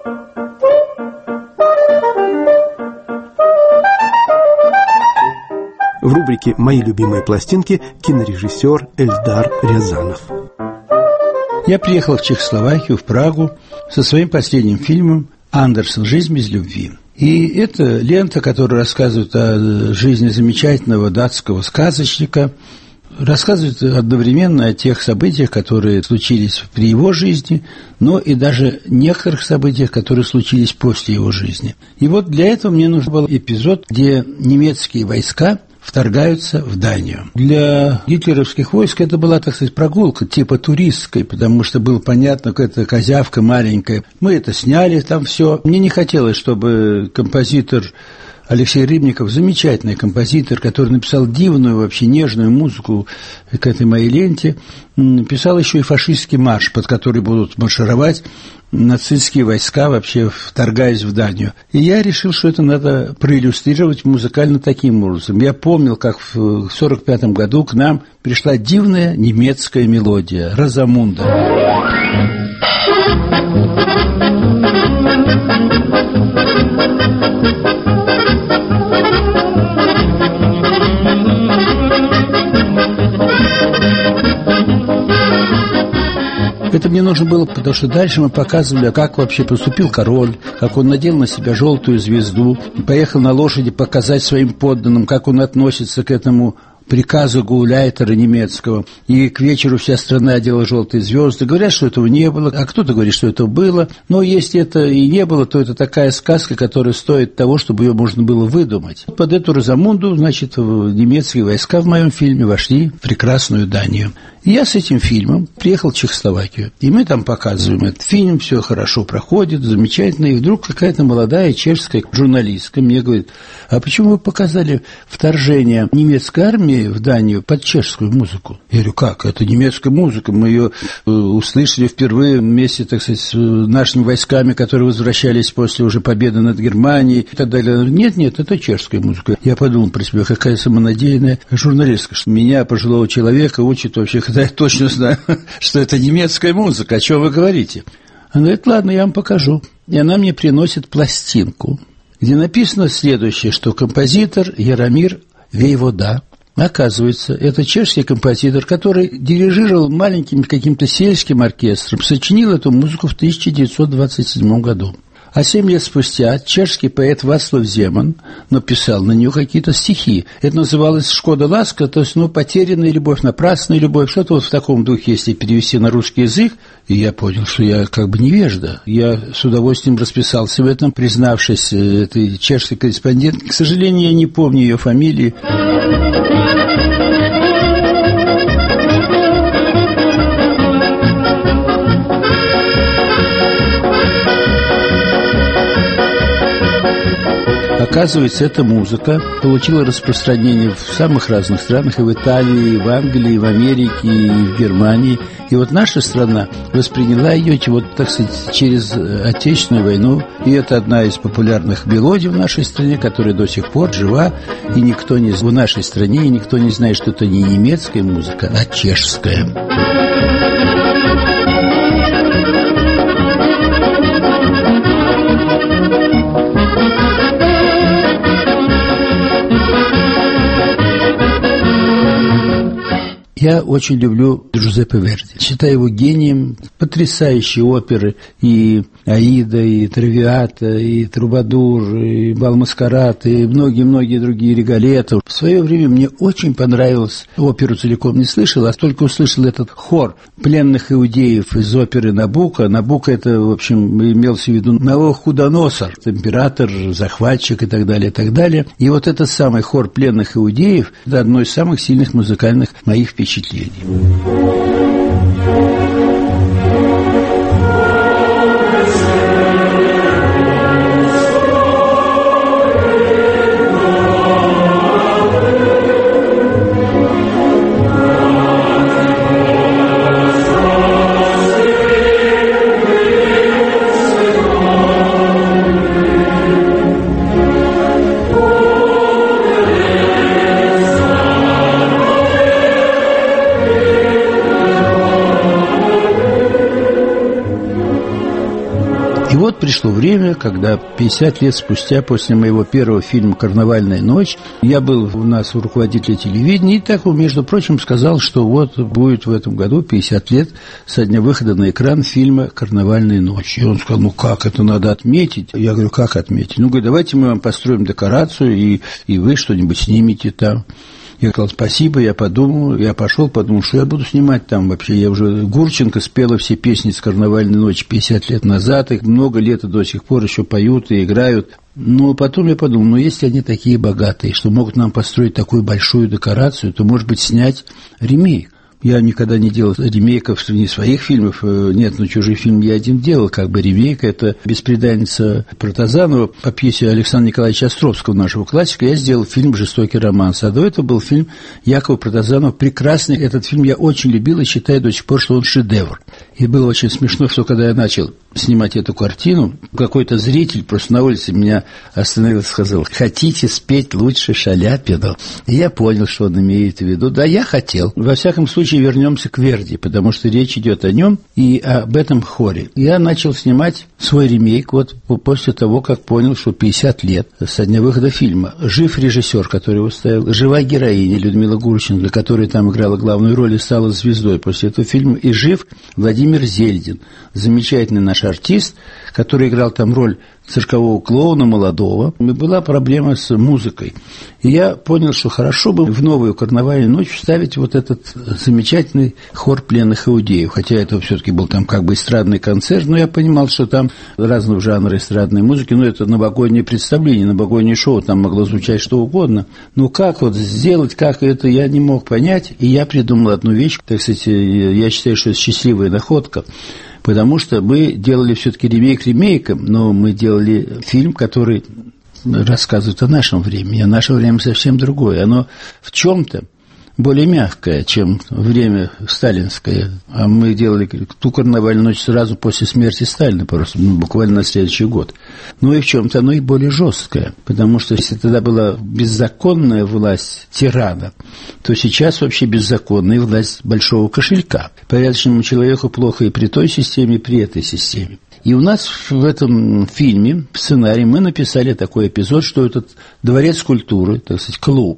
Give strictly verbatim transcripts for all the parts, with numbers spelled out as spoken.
В рубрике «Мои любимые пластинки» кинорежиссер Эльдар Рязанов. Я приехал в Чехословакию, в Прагу, со своим последним фильмом «Андерсон. Жизнь без любви». И это лента, которая рассказывает о жизни замечательного датского сказочника, рассказывает одновременно о тех событиях, которые случились при его жизни, но и даже некоторых событиях, которые случились после его жизни. И вот для этого мне нужен был эпизод, где немецкие войска вторгаются в Данию. Для гитлеровских войск это была, так сказать, прогулка типа туристской, потому что было понятно, что это козявка маленькая. Мы это сняли, там все. Мне не хотелось, чтобы композитор Алексей Рыбников, замечательный композитор, который написал дивную, вообще нежную музыку к этой моей ленте, писал еще и фашистский марш, под который будут маршировать нацистские войска, вообще вторгаясь в Данию. И я решил, что это надо проиллюстрировать музыкально таким образом. Я помнил, как в сорок пятом году к нам пришла дивная немецкая мелодия «Розамунда». Это мне нужно было, потому что дальше мы показывали, как вообще поступил король, как он надел на себя желтую звезду, поехал на лошади показать своим подданным, как он относится к этому приказу гауляйтера немецкого. И к вечеру вся страна одела желтые звезды. Говорят, что этого не было, а кто-то говорит, что это было. Но если это и не было, то это такая сказка, которая стоит того, чтобы ее можно было выдумать. Под эту Розамунду, значит, немецкие войска в моем фильме вошли в прекрасную Данию. И я с этим фильмом приехал в Чехословакию. И мы там показываем этот фильм, все хорошо проходит, замечательно. И вдруг какая-то молодая чешская журналистка мне говорит: а почему вы показали вторжение немецкой армии в Данию под чешскую музыку? Я говорю: как? Это немецкая музыка. Мы ее услышали впервые вместе, так сказать, с нашими войсками, которые возвращались после уже победы над Германией и так далее. Нет, нет, это чешская музыка. Я подумал про себя, какая самонадеянная журналистка, что меня, пожилого человека, учит вообще, когда я точно знаю, что это немецкая музыка. О чем вы говорите? Она говорит: ладно, я вам покажу. И она мне приносит пластинку, где написано следующее, что композитор Яромир Вейвода. Оказывается, это чешский композитор, который дирижировал маленьким каким-то сельским оркестром, сочинил эту музыку в тысяча девятьсот двадцать седьмом году. А семь лет спустя чешский поэт Вацлав Земан написал на нее какие-то стихи. Это называлось «Шкода ласка», то есть, ну, потерянная любовь, напрасная любовь, что-то вот в таком духе, если перевести на русский язык. И я понял, что я как бы невежда. Я с удовольствием расписался в этом, признавшись этой чешской корреспондентке. К сожалению, я не помню ее фамилии. Оказывается, эта музыка получила распространение в самых разных странах, и в Италии, и в Англии, и в Америке, и в Германии. И вот наша страна восприняла ее, вот, так сказать, через Отечественную войну. И это одна из популярных мелодий в нашей стране, которая до сих пор жива. И никто не в нашей стране, и никто не знает, что это не немецкая музыка, а чешская. Я очень люблю Джузеппе Верди. Считаю его гением. Потрясающие оперы. И «Аида», и «Травиата», и «Трубадур», и «Бал-маскарад», и многие-многие другие «Риголетто». В свое время мне очень понравилось. Оперу целиком не слышал, а только услышал этот хор пленных иудеев из оперы «Набуко». «Набуко» — это, в общем, имелся в виду Навуходоносор, император, захватчик и так далее, и так далее. И вот этот самый хор пленных иудеев – это одно из самых сильных музыкальных моих впечатлений. пришло время, когда пятьдесят лет спустя, после моего первого фильма «Карнавальная ночь», я был у нас у руководителя телевидения, и так, между прочим, сказал, что вот будет в этом году пятьдесят лет со дня выхода на экран фильма «Карнавальная ночь». И он сказал, ну как, это надо отметить? Я говорю, как отметить? Ну, говорю, давайте мы вам построим декорацию, и, и вы что-нибудь снимете там. Я сказал, спасибо, я подумал, я пошел, подумал, что я буду снимать там вообще. Я уже, Гурченко спела все песни с «Карнавальной ночи» пятьдесят лет назад, их много лет и до сих пор еще поют и играют. Но потом я подумал, ну, если они такие богатые, что могут нам построить такую большую декорацию, то, может быть, снять ремейк. Я никогда не делал ремейков ни своих фильмов, нет, но чужие фильмы я один делал, как бы ремейк, это «Бесприданница» Протазанова по пьесе Александра Николаевича Островского, нашего классика, я сделал фильм «Жестокий романс», а до этого был фильм Якова Протазанова, прекрасный, этот фильм я очень любил и считаю до сих пор, что он шедевр. И было очень смешно, что когда я начал снимать эту картину, какой-то зритель просто на улице меня остановил и сказал, хотите спеть лучше Шаляпина? И я понял, что он имеет в виду. Да, я хотел. Во всяком случае, вернемся к Верди, потому что речь идет о нем и об этом хоре. Я начал снимать свой ремейк вот после того, как понял, что пятьдесят лет со дня выхода фильма. Жив режиссер, который его ставил, жива героиня Людмила Гурченко, которая там играла главную роль и стала звездой после этого фильма, и жив Владимир Зельдин, замечательный наш артист, который играл там роль циркового клоуна молодого. И была проблема с музыкой. И я понял, что хорошо бы в новую «Карнавальную ночь» вставить вот этот замечательный хор пленных иудеев. Хотя это все-таки был там как бы эстрадный концерт, но я понимал, что там разного жанра эстрадной музыки, но это новогоднее представление, новогоднее шоу, там могло звучать что угодно. Но как вот сделать, как это, я не мог понять. И я придумал одну вещь, так сказать, я считаю, что это счастливая находка. Потому что мы делали все-таки ремейк ремейком, но мы делали фильм, который рассказывает о нашем времени. А наше время совсем другое. Оно в чем-то более мягкое, чем время сталинское. А мы делали ту «Карнавальную ночь» сразу после смерти Сталина, просто ну, буквально на следующий год. Ну и в чем-то оно и более жесткое, потому что если тогда была беззаконная власть тирана, то сейчас вообще беззаконная власть большого кошелька. Порядочному человеку плохо и при той системе, и при этой системе. И у нас в этом фильме, в сценарии, мы написали такой эпизод, что этот дворец культуры, так сказать, клуб,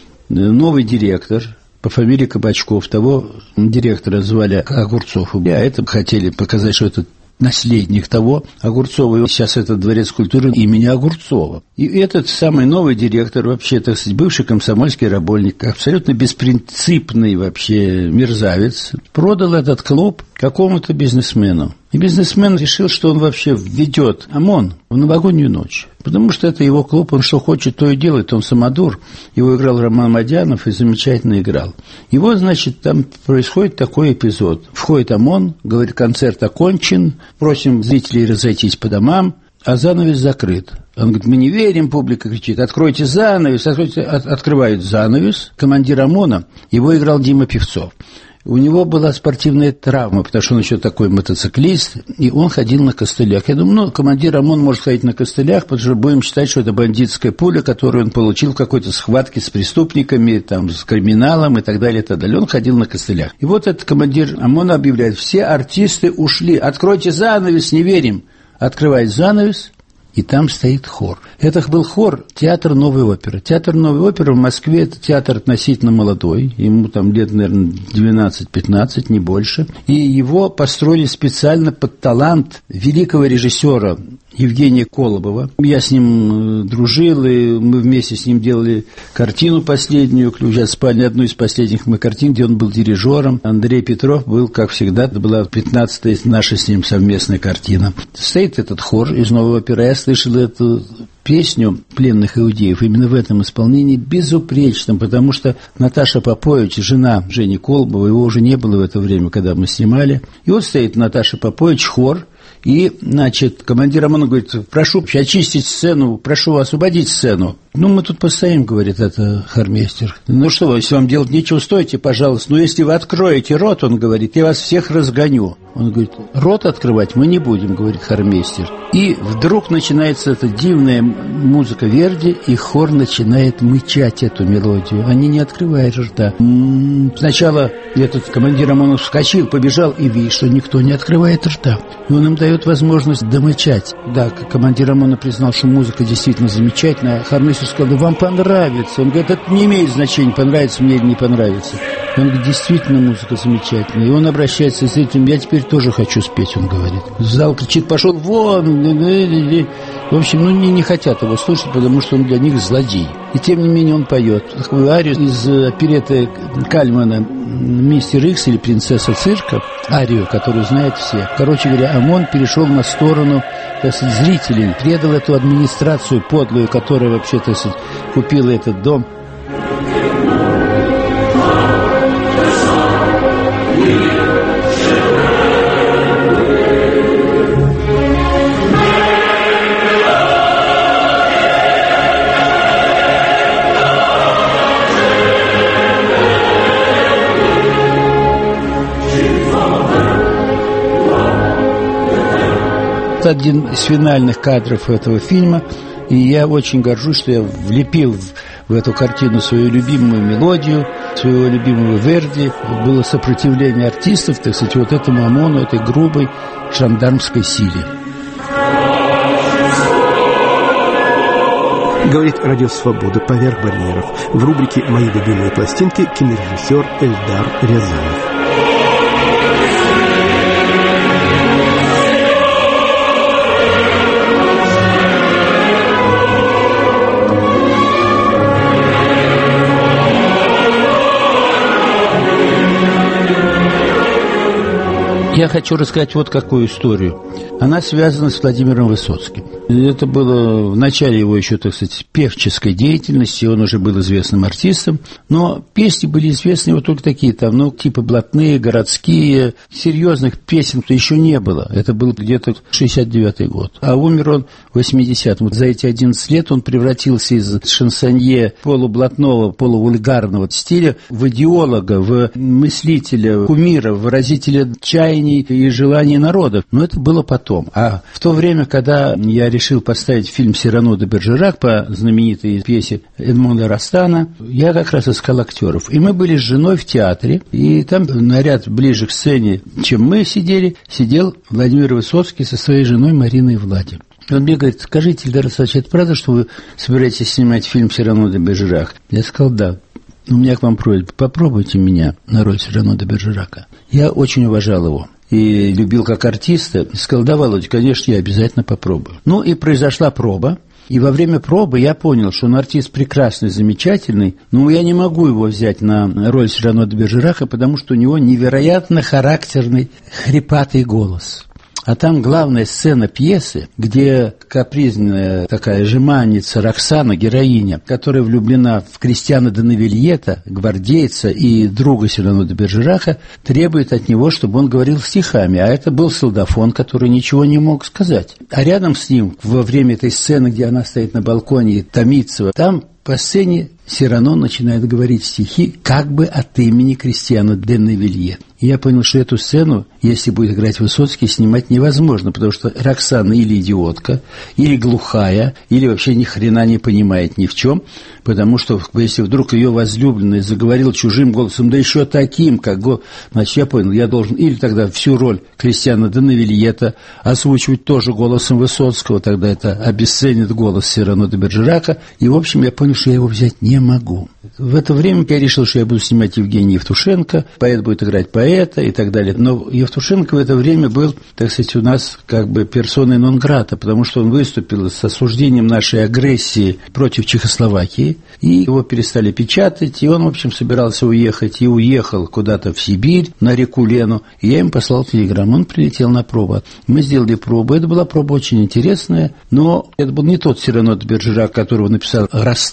новый директор по фамилии Кабачков, того директора звали Огурцов, а это хотели показать, что это наследник того Огурцова, и сейчас этот дворец культуры имени Огурцова. И этот самый новый директор, вообще, так сказать, бывший комсомольский работник, абсолютно беспринципный вообще мерзавец, продал этот клуб какому-то бизнесмену. И бизнесмен решил, что он вообще введет ОМОН в новогоднюю ночь. Потому что это его клуб, он что хочет, то и делает, он самодур. Его играл Роман Мадянов и замечательно играл. И вот, значит, там происходит такой эпизод. Входит ОМОН, говорит, концерт окончен, просим зрителей разойтись по домам, а занавес закрыт. Он говорит, мы не верим, публика кричит, откройте занавес, откройте. От, открывают занавес. Командир ОМОНа, его играл Дима Певцов. У него была спортивная травма, потому что он еще такой мотоциклист, и он ходил на костылях. Я думаю, ну, командир ОМОН может ходить на костылях, потому что будем считать, что это бандитская пуля, которую он получил в какой-то схватке с преступниками, там, с криминалом и так далее, и так далее. Он ходил на костылях. И вот этот командир ОМОНа объявляет, все артисты ушли, откройте занавес, не верим. Открывает занавес, и там стоит хор. Это был хор театр Новой оперы. Театр Новой оперы в Москве – это театр относительно молодой, ему там лет, наверное, двенадцать-пятнадцать, не больше. И его построили специально под талант великого режиссера Евгения Колобова. Я с ним дружил, и мы вместе с ним делали картину последнюю, «Ключ от спальни», одну из последних мы картин, где он был дирижером. Андрей Петров был, как всегда, это была пятнадцатая наша с ним совместная картина. Стоит этот хор из Новой оперы, я слышал эту песню «Пленных иудеев» именно в этом исполнении безупречном, потому что Наташа Попович, жена Жени Колобова, его уже не было в это время, когда мы снимали. И вот стоит Наташа Попович, хор, и, значит, командир ОМОНа говорит, прошу очистить сцену, прошу освободить сцену. Ну, мы тут постоим, говорит это хормейстер. Ну что, если вам делать нечего, стойте, пожалуйста. Но если вы откроете рот, он говорит, я вас всех разгоню. Он говорит, рот открывать мы не будем, говорит хормейстер. И вдруг начинается эта дивная музыка Верди, и хор начинает мычать эту мелодию. Они не открывают рта. М-м-м. Сначала этот командир ОМОНов вскочил, побежал, и видит, что никто не открывает рта. И он им дает возможность домычать. Да, командир ОМОНа признал, что музыка действительно замечательная. А хормейстер сказал, вам понравится. Он говорит, это не имеет значения, понравится мне или не понравится. И он говорит, действительно музыка замечательная. И он обращается с зрителем, я теперь тоже хочу спеть, он говорит. Зал кричит, пошел вон. В общем, ну не, не хотят его слушать, потому что он для них злодей. И тем не менее он поет такую арию из оперетты Кальмана «Мистер Икс» или «Принцесса цирка», арию, которую знают все. Короче говоря, ОМОН перешел на сторону, так сказать, зрителей, предал эту администрацию подлую, которая вообще, так сказать, купила этот дом. Это один из финальных кадров этого фильма, и я очень горжусь, что я влепил в, в эту картину свою любимую мелодию, своего любимого Верди. Было сопротивление артистов, так сказать, вот этому ОМОНу, этой грубой жандармской силе. Говорит Радио Свобода «Поверх барьеров». В рубрике «Мои любимые пластинки» кинорежиссер Эльдар Рязанов. Я хочу рассказать вот какую историю. Она связана с Владимиром Высоцким. Это было в начале его еще, так сказать, певческой деятельности. Он уже был известным артистом. Но песни были известны его только такие, там, ну, типа блатные, городские. Серьезных песен-то еще не было. Это был где-то шестьдесят девятый год. А умер он в восьмидесятом. Вот за эти одиннадцать лет он превратился из шансонье полублатного, полувульгарного стиля в идеолога, в мыслителя, в кумира, в выразителя чаяний и желаний народа. Но это было потом. А в то время, когда я решил поставить фильм «Сирано де Бержерак» по знаменитой пьесе Эдмонда Растана, я как раз искал актеров. И мы были с женой в театре, и там на ряд ближе к сцене, чем мы сидели, сидел Владимир Высоцкий со своей женой Мариной Влади. И он мне говорит, скажите, Эльдар Александрович, это правда, что вы собираетесь снимать фильм «Сирано де Бержерак»? Я сказал, да. У меня к вам просьба, попробуйте меня на роль Сирано де Бержерака. Я очень уважал его и любил как артиста. И сказал, да, Володя, конечно, я обязательно попробую. Ну и произошла проба. И во время пробы я понял, что он артист прекрасный, замечательный, но я не могу его взять на роль Сирано де Бержерака, потому что у него невероятно характерный хрипатый голос. А там главная сцена пьесы, где капризная такая жеманница Роксана, героиня, которая влюблена в Кристиана де Навильета, гвардейца и друга Сирано де Бержерака, требует от него, чтобы он говорил стихами. А это был солдафон, который ничего не мог сказать. А рядом с ним, во время этой сцены, где она стоит на балконе и томится, там по сцене Сирано начинает говорить стихи как бы от имени Кристиана де Навильета. И я понял, что эту сцену, если будет играть Высоцкий, снимать невозможно, потому что Роксана или идиотка, или глухая, или вообще ни хрена не понимает ни в чем, потому что если вдруг ее возлюбленный заговорил чужим голосом, да еще таким, как го... значит, я понял, я должен или тогда всю роль Кристиана де Навильета озвучивать тоже голосом Высоцкого, тогда это обесценит голос Сирано де Бержерака, и, в общем, я понял, что я его взять не могу. В это время я решил, что я буду снимать Евгения Евтушенко, поэт будет играть поэта и так далее. Но Евтушенко в это время был, так сказать, у нас как бы персоной нон-грата, потому что он выступил с осуждением нашей агрессии против Чехословакии, и его перестали печатать, и он, в общем, собирался уехать, и уехал куда-то в Сибирь, на реку Лену, и я ему послал телеграмму, он прилетел на пробу. Мы сделали пробу, это была проба очень интересная, но это был не тот Сирано де Бержерак, которого написал Растан,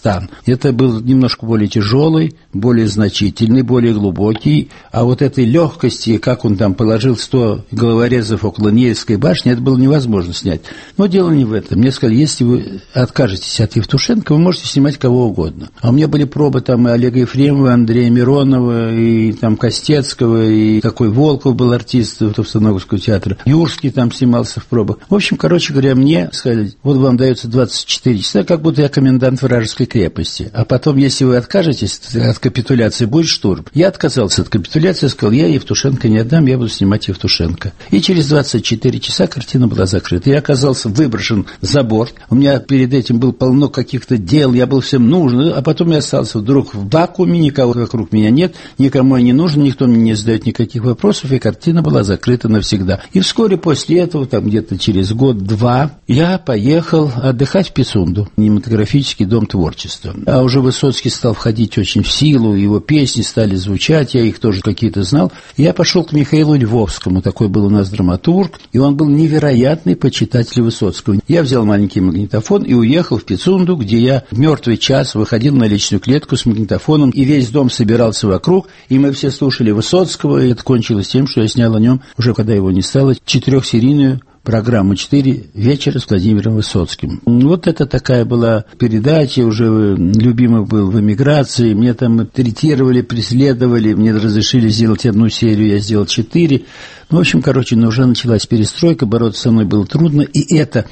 «Казахстан». Это был немножко более тяжелый, более значительный, более глубокий, а вот этой легкости, как он там положил сто головорезов около Невской башни, это было невозможно снять. Но дело не в этом. Мне сказали, если вы откажетесь от Евтушенко, вы можете снимать кого угодно. А у меня были пробы там и Олега Ефремова, Андрея Миронова, и там Костецкого, и такой Волков был артист Товстоноговского театра, Юрский там снимался в пробах. В общем, короче говоря, мне сказали, вот вам дается двадцать четыре часа, как будто я комендант вражеской крепости. А потом, если вы откажетесь от капитуляции, будет штурм. Я отказался от капитуляции, сказал, я Евтушенко не отдам, я буду снимать Евтушенко. И через двадцать четыре часа картина была закрыта. Я оказался выброшен за борт. У меня перед этим было полно каких-то дел, я был всем нужен, а потом я остался вдруг в вакууме, никого вокруг меня нет, никому я не нужен, никто мне не задает никаких вопросов, и картина была закрыта навсегда. И вскоре после этого, там где-то через год-два, я поехал отдыхать в Пицунду, кинематографический дом творчества. А уже Высоцкий стал входить очень в силу, его песни стали звучать, я их тоже какие-то знал. Я пошел к Михаилу Львовскому, такой был у нас драматург, и он был невероятный почитатель Высоцкого. Я взял маленький магнитофон и уехал в Пицунду, где я в мертвый час выходил на личную клетку с магнитофоном, и весь дом собирался вокруг, и мы все слушали Высоцкого, и это кончилось тем, что я снял о нем, уже когда его не стало, четырехсерийную программу «Четыре вечера» с Владимиром Высоцким. Вот это такая была передача, уже любимый был в эмиграции, мне там третировали, преследовали, мне разрешили сделать одну серию, я сделал четыре. Ну, в общем, короче, но уже началась перестройка, бороться со мной было трудно, и это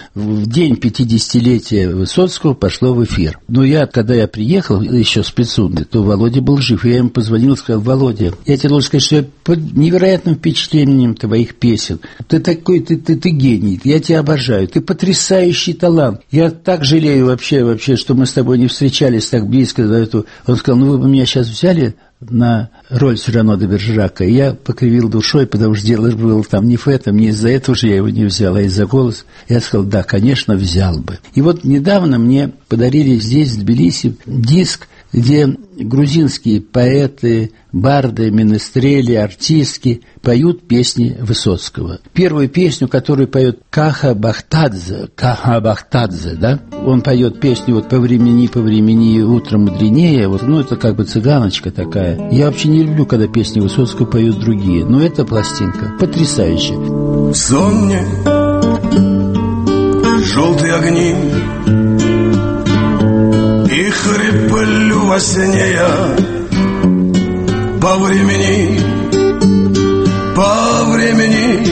в день пятидесятилетия Высоцкого пошло в эфир. Но я, когда я приехал еще с Пицунды, то Володя был жив, и я ему позвонил и сказал, Володя, я тебе должен сказать, что я под невероятным впечатлением твоих песен. Ты такой, ты, ты, ты гений, я тебя обожаю, ты потрясающий талант. Я так жалею вообще, вообще, что мы с тобой не встречались так близко до этого. Он сказал, ну вы бы меня сейчас взяли на роль Сирано де Бержерака. И я покривил душой, потому что дело было там не в этом, не из-за этого же я его не взял, а из-за голоса. Я сказал, да, конечно, взял бы. И вот недавно мне подарили здесь, в Тбилиси, диск, где грузинские поэты, барды, менестрели, артистки поют песни Высоцкого. Первую песню, которую поет Каха Бахтадзе, Каха Бахтадзе, да, он поет песню вот «По времени, по времени, утро мудренее», вот, ну, это как бы цыганочка такая. Я вообще не люблю, когда песни Высоцкого поют другие, но эта пластинка потрясающая. Сон мне, желтые огни, и хриплю во сне я по времени, по времени,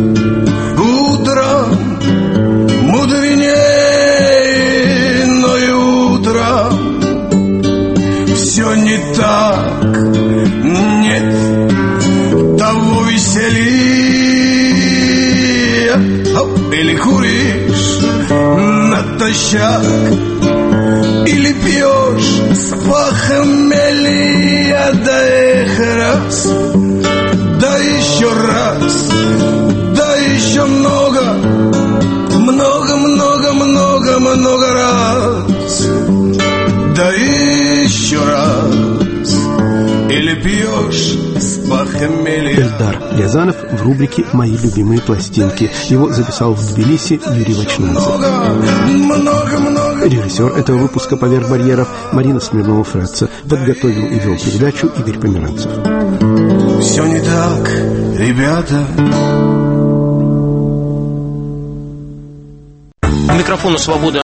утро мудренее, но и утро все не так, нет того веселее. Или куришь натощак, или пьешь с похмелья, да эх раз, да еще раз, да еще много, много, много, много, много раз, да еще раз, или пьешь с похмелья. Эльдар Рязанов в рубрике «Мои любимые пластинки». Его записал в Тбилиси Юрий Вачнадзе. Режиссер этого выпуска «Поверх барьеров» Марина Смирнова-Фретца. Подготовил и вел передачу Игорь Померанцев. Все не так, ребята. К микрофону «Свобода»